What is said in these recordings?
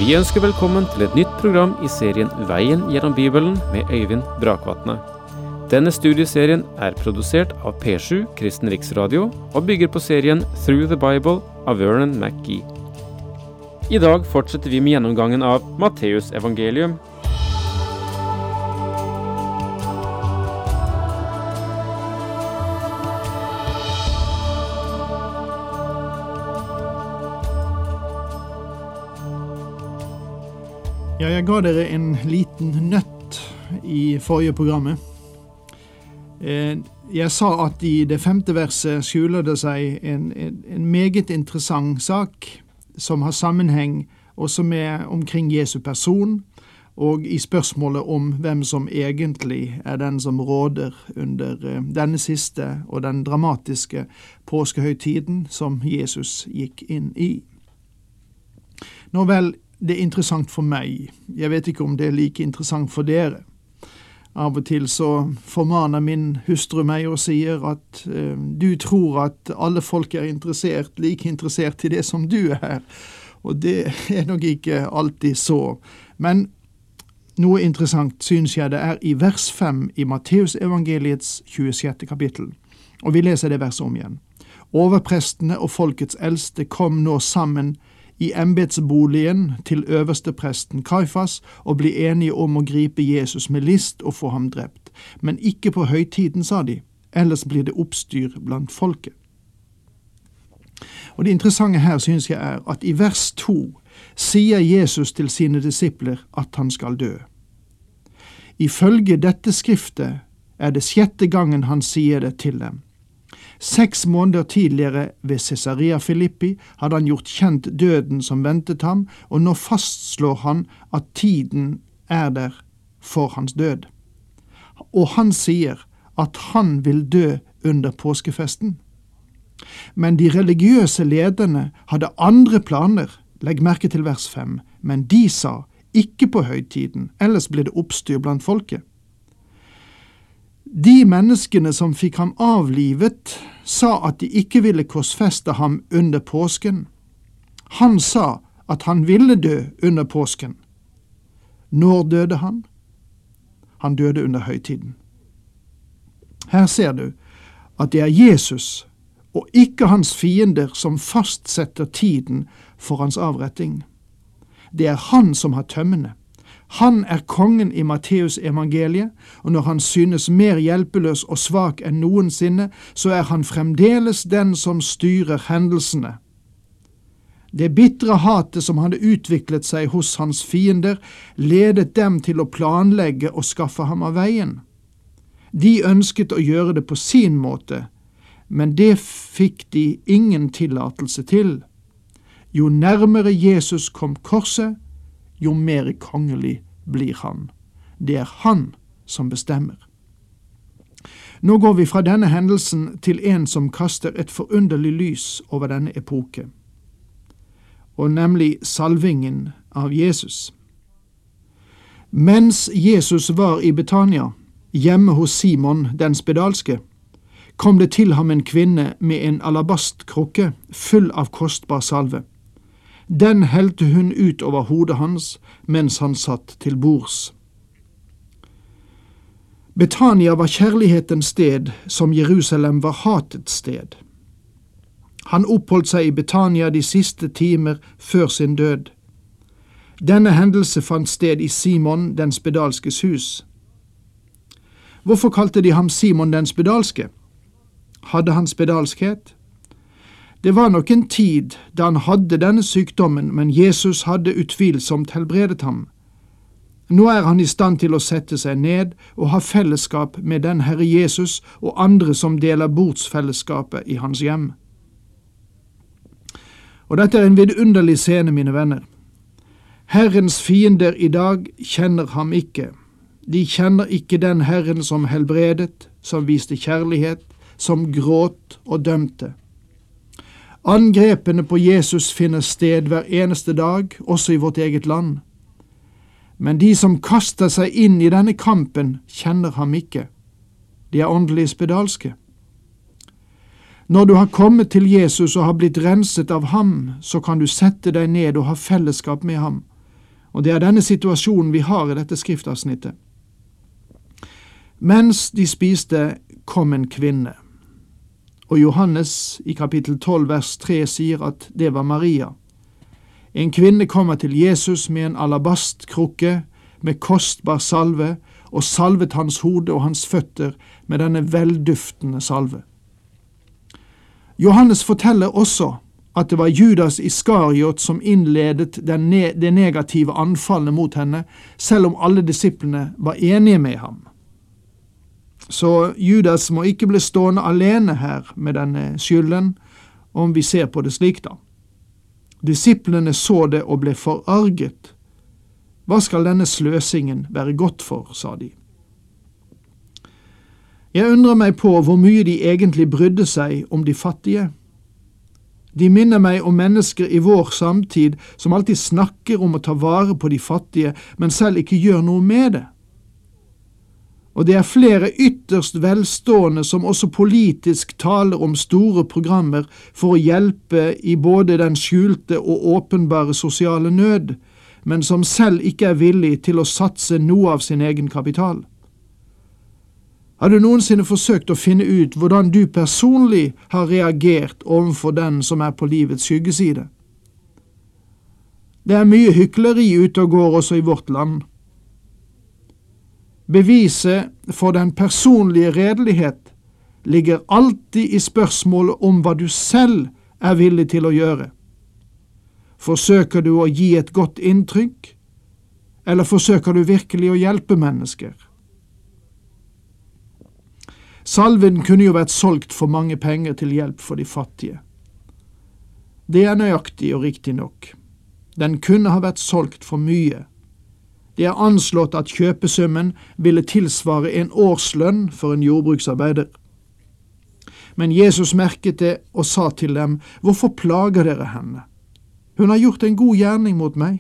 Vi ønsker velkommen til et nytt program i serien Veien gjennom Bibelen med Øyvind Brakvatne. Denne studieserien er produsert av P7 Kristen Riksradio og bygger på serien Through the Bible av Vernon McGee. I dag fortsetter vi med gjennomgangen av Matteus evangelium. Ja, jeg ga dere en liten nøtt i forrige programmet. Jeg sa at i det 5. verset skjuler det seg en meget interessant sak som har sammenheng også med omkring Jesu person og i spørsmålet om hvem som egentlig er den som råder under denne siste og den dramatiske påskehøytiden som Jesus gikk inn i. Nå vel, det er interessant for meg. Jeg vet ikke om det er like interessant for dere. Av og til så formaner min hustru meg og sier at du tror at alle folk er like interessert i det som du er. Og det er nok ikke alltid så. Men noe interessant synes jeg det er i vers 5 i Matteus evangeliets 26. kapittel. Og vi leser det verset om igjen. Overprestene og folkets eldste kom nå sammen i embetsboligen til øverstepresten Kaifas og bli enige om å gripe Jesus med list og få ham drept. Men ikke på høytiden, sa de, ellers blir det oppstyr blant folket. Og det interessante her synes jeg er at i vers 2 sier Jesus til sine disipler at han skal dø. Ifølge dette skriftet er det 6. gangen han sier det til dem. 6 måneder tidligere ved Caesarea Philippi hadde han gjort kjent døden som ventet ham, og nå fastslår han at tiden er der for hans død. Og han sier at han vil dø under påskefesten. Men de religiøse lederne hadde andre planer, legg merke til vers 5, men de sa ikke på høytiden, ellers ble det oppstyr blant folket. De menneskene som fikk ham avlivet, sa at de ikke ville korsfeste ham under påsken. Han sa at han ville dø under påsken. Når døde han? Han døde under høytiden. Her ser du at det er Jesus og ikke hans fiender som fastsetter tiden for hans avretting. Det er han som har tømmene. Han er kongen i Matteus evangeliet, og når han synes mer hjelpeløs og svak enn noensinne, så er han fremdeles den som styrer hendelsene. Det bitre hatet som hadde utviklet seg hos hans fiender, ledet dem til å planlegge og skaffe ham av veien. De ønsket å gjøre det på sin måte, men det fikk de ingen tillatelse til. Jo nærmere Jesus kom korset, jo mer kongelig blir han. Det er han som bestemmer. Nå går vi fra denne hendelsen til en som kaster et forunderlig lys over denne epoke, og nemlig salvingen av Jesus. Mens Jesus var i Betania, hjemme hos Simon den spedalske, kom det til ham en kvinne med en alabastkrukke full av kostbar salve. Den helte hun ut over hodet hans mens han satt til bords. Betania var kjærlighetens sted, som Jerusalem var hatets sted. Han oppholdt seg i Betania de siste timer før sin død. Denne hendelse fant sted i Simon den spedalskes hus. Hvorfor kalte de ham Simon den spedalske? Hadde han spedalskhet? Det var nok en tid da han hadde denne sykdommen, men Jesus hadde utvilsomt helbredet ham. Nå er han i stand til å sette seg ned og ha fellesskap med den Herre Jesus og andre som deler bordsfellesskapet i hans hjem. Og dette er en vidunderlig scene, mine venner. Herrens fiender i dag kjenner ham ikke. De kjenner ikke den Herren som helbredet, som viste kjærlighet, som gråt og dømte. Angrepene på Jesus finner sted hver eneste dag, også i vårt eget land. Men de som kaster seg inn i denne kampen, kjenner ham ikke. De er åndelig spedalske. Når du har kommet til Jesus og har blitt renset av ham, så kan du sette deg ned og ha fellesskap med ham. Og det er denne situasjonen vi har i dette skriftavsnittet. Mens de spiste, kom en kvinne. Og Johannes i kapittel 12 vers 3 sier at det var Maria. En kvinne kommer til Jesus med en alabastkrukke med kostbar salve, og salvet hans hode og hans føtter med denne velduftende salve. Johannes forteller også at det var Judas Iskariot som innledet det negative anfallet mot henne, selv om alle disiplene var enige med ham. Så Judas må ikke bli stående alene her med denne skylden, om vi ser på det slik da. Disiplene så det og ble forarget. Hva skal denne sløsingen være godt for, sa de. Jeg undrer meg på hvor mye de egentlig brydde seg om de fattige. De minner meg om mennesker i vår samtid som alltid snakker om å ta vare på de fattige, men selv ikke gjør noe med det. Og det er flere ytterst velstående som også politisk taler om store programmer for å hjelpe i både den skjulte og åpenbare sosiale nød, men som selv ikke er villig til å satse noe av sin egen kapital. Har du noensinne forsøkt å finne ut hvordan du personlig har reagert overfor den som er på livets skyggeside? Det er mye hykleri ute og går også i vårt land. Beviset for den personlige redelighet ligger alltid i spørsmålet om hva du selv er villig til å gjøre. Forsøker du å gi et godt inntrykk, eller forsøker du virkelig å hjelpe mennesker? Salven kunne jo vært solgt for mange penger til hjelp for de fattige. Det er nøyaktig og riktig nok. Den kunne ha vært solgt for mye. Det er anslått at kjøpesummen ville tilsvare en årslønn for en jordbruksarbeider. Men Jesus merket det og sa til dem, «Hvorfor plager dere henne? Hun har gjort en god gjerning mot meg.»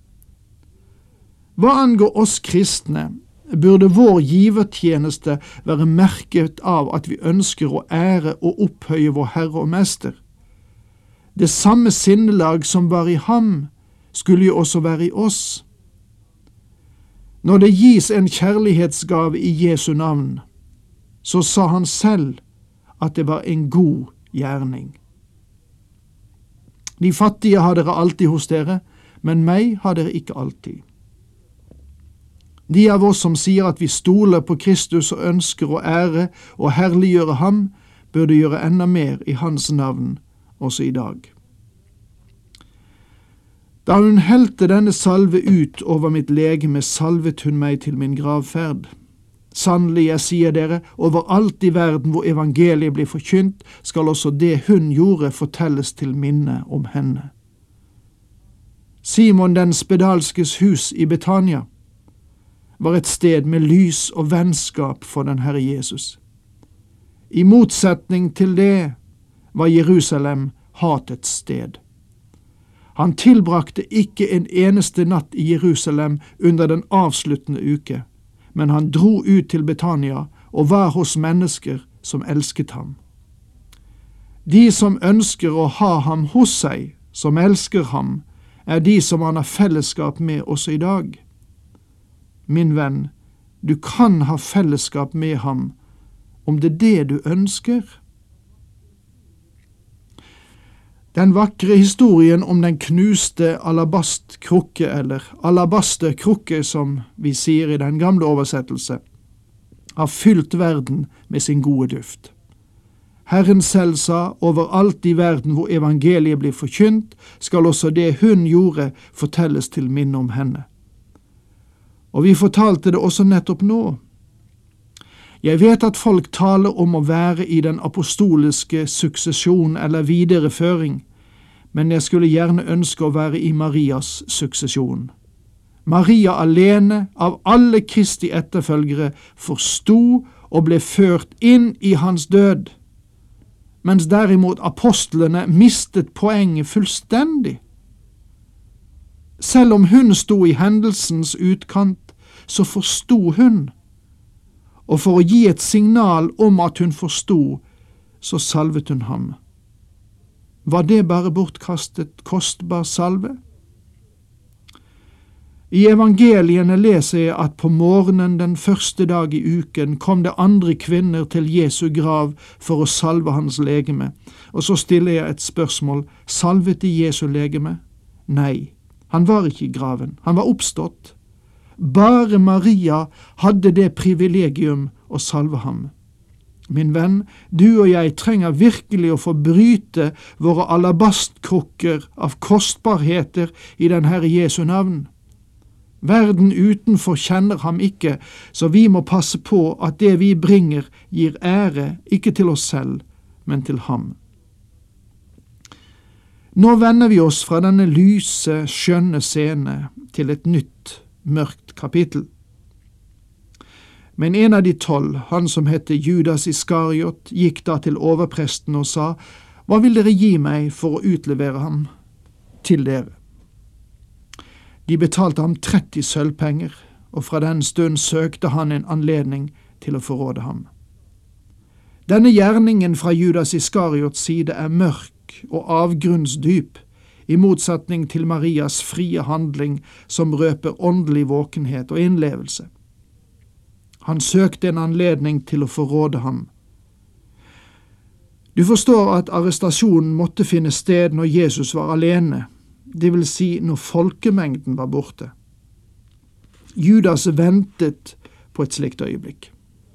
Hva angår oss kristne, burde vår givertjeneste være merket av at vi ønsker å ære og opphøye vår Herre og Mester. Det samme sinnelag som var i ham, skulle jo også være i oss. Når det gis en kjærlighetsgave i Jesu navn, så sa han selv at det var en god gjerning. De fattige har dere alltid hos dere, men meg har dere ikke alltid. De av oss som sier at vi stoler på Kristus og ønsker å ære og herliggjøre ham, burde gjøre enda mer i hans navn også i dag. Da hun helte denne salve ut over mitt legeme, salvet hun meg til min gravferd. Sannelig, jeg sier dere, overalt i verden hvor evangeliet blir forkynt, skal også det hun gjorde fortelles til minne om henne. Simon den spedalskes hus i Betania var et sted med lys og vennskap for den Herre Jesus. I motsetning til det var Jerusalem hatets sted. Han tilbrakte ikke en eneste natt i Jerusalem under den avsluttende uke, men han dro ut til Betania og var hos mennesker som elsket ham. De som ønsker å ha ham hos seg, som elsker ham, er de som han har fellesskap med også i dag. Min venn, du kan ha fellesskap med ham om det er det du ønsker. Den vakre historien om den knuste alabastkrukke, eller alabasterkrukke som vi sier i den gamle oversettelse, har fylt verden med sin gode duft. Herren selv sa, overalt i verden hvor evangeliet blir forkynt, skal også det hun gjorde fortelles til minne om henne. Og vi fortalte det også nettopp nå. Jeg vet at folk taler om å være i den apostoliske suksesjon eller videreføring, men jeg skulle gjerne ønske å være i Marias suksesjon. Maria alene av alle Kristi etterfølgere forstod og ble ført inn i hans død, mens derimot apostlene mistet poenget fullstendig. Selv om hun sto i hendelsens utkant, så forstod hun, og for å gi et signal om at hun forstod, så salvet hun ham. Var det bare bortkastet kostbar salve? I evangeliene leser jeg at på morgenen den første dag i uken kom det andre kvinner til Jesu grav for å salve hans legeme, og så stiller jeg et spørsmål, salvet de Jesu legeme? Nei, han var ikke i graven, han var oppstått. Bare Maria hadde det privilegium å salve ham. Min venn, du og jeg trenger virkelig å få bryte våre alabastkrukker av kostbarheter i den Herre Jesu navn. Verden utenfor kjenner ham ikke, så vi må passe på at det vi bringer gir ære ikke til oss selv, men til ham. Nå vender vi oss fra denne lyse, skjønne scene til et nytt, mørkt kapittel. Men en av de 12, han som hette Judas Iskariot, gikk da til overpresten og sa, «Hva vil dere gi meg for å utlevere ham til dere?» De betalte ham 30 sølvpenger, og fra den stund søkte han en anledning til å forråde ham. Denne gjerningen fra Judas Iskariots side er mørk og avgrunnsdyp, i motsetning til Marias frie handling som røper åndelig våkenhet og innlevelse. Han søkte en anledning til å forråde ham. Du forstår at arrestasjonen måtte finne sted når Jesus var alene, det vil si når folkemengden var borte. Judas ventet på et slikt øyeblikk.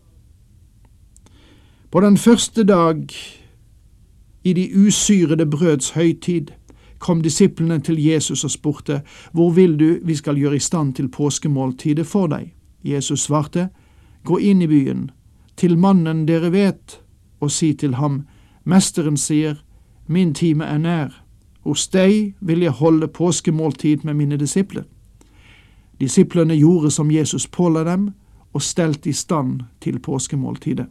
På den første dag i de usyrede brøds høytid kom disiplene til Jesus og spurte, «Hvor vil du vi skal gjøre i stand til påskemåltidet for deg?» Jesus svarte, «Gå inn i byen, til mannen dere vet, og si til ham, Mesteren sier, min time er nær. Hos deg vil jeg holde påskemåltid med mine disipler.» Disiplene gjorde som Jesus påla dem, og stelte i stand til påskemåltidet.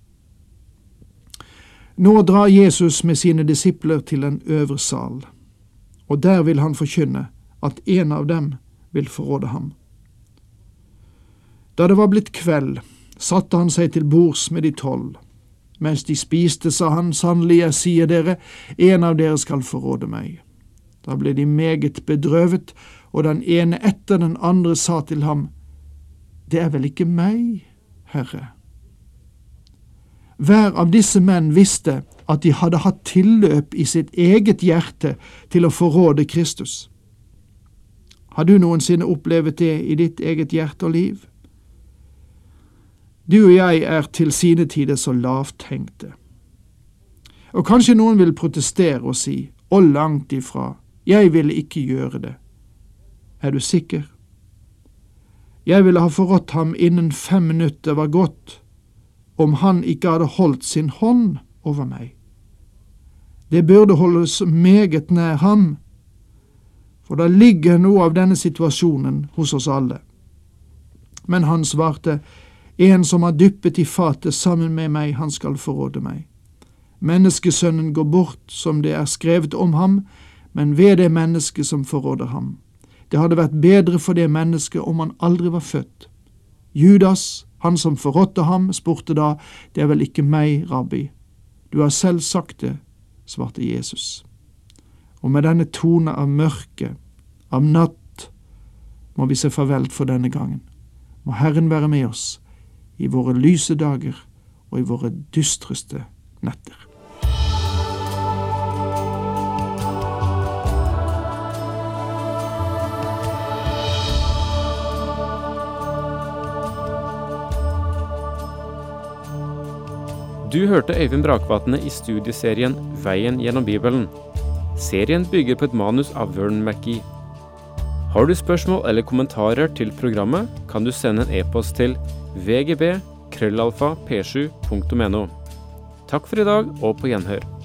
Nå drar Jesus med sine disipler til en øvre sal, og der vil han forkynne at en av dem vil forråde ham. Da det var blitt kveld, satte han seg til bords med de 12. Mens de spiste, sa han, «Sannelig, jeg sier dere, en av dere skal forråde meg.» Da ble de meget bedrøvet, og den ene etter den andre sa til ham, «Det er vel ikke meg, Herre?» Hver av disse menn visste at de hadde hatt tilløp i sitt eget hjerte til å forråde Kristus. Har du noensinne opplevd det i ditt eget hjerte og liv? Du og jeg er til sine tider så lavthengte. Og kanskje noen vil protestere og si, «Og langt ifra, jeg ville ikke gjøre det.» Er du sikker? Jeg ville ha forrådt ham innen 5 minutter var gått, om han ikke hadde holdt sin hånd over meg. Det burde holdes meget nær ham, for da ligger noe av denne situasjonen hos oss alle. Men han svarte, «En som har dyppet i fatet sammen med meg, han skal forråde meg. Menneskesønnen går bort som det er skrevet om ham, men ved det menneske som forråder ham. Det hadde vært bedre for det mennesket om han aldri var født.» Judas, han som forrådte ham, spurte da, «Det er vel ikke meg, rabbi?» «Du har selv sagt det», svarte Jesus. Og med denne tone av mørke, av natt, må vi se farvel for denne gangen. Må Herren være med oss i våre lyse dager og i våre dystreste netter. Du hørte Øyvind Brakvatne i studieserien Veien gjennom Bibelen. Serien bygger på et manus av Vern McGee. Har du spørsmål eller kommentarer til programmet, kan du sende en e-post til vgb@p7.no. Takk for i dag, og på gjenhør.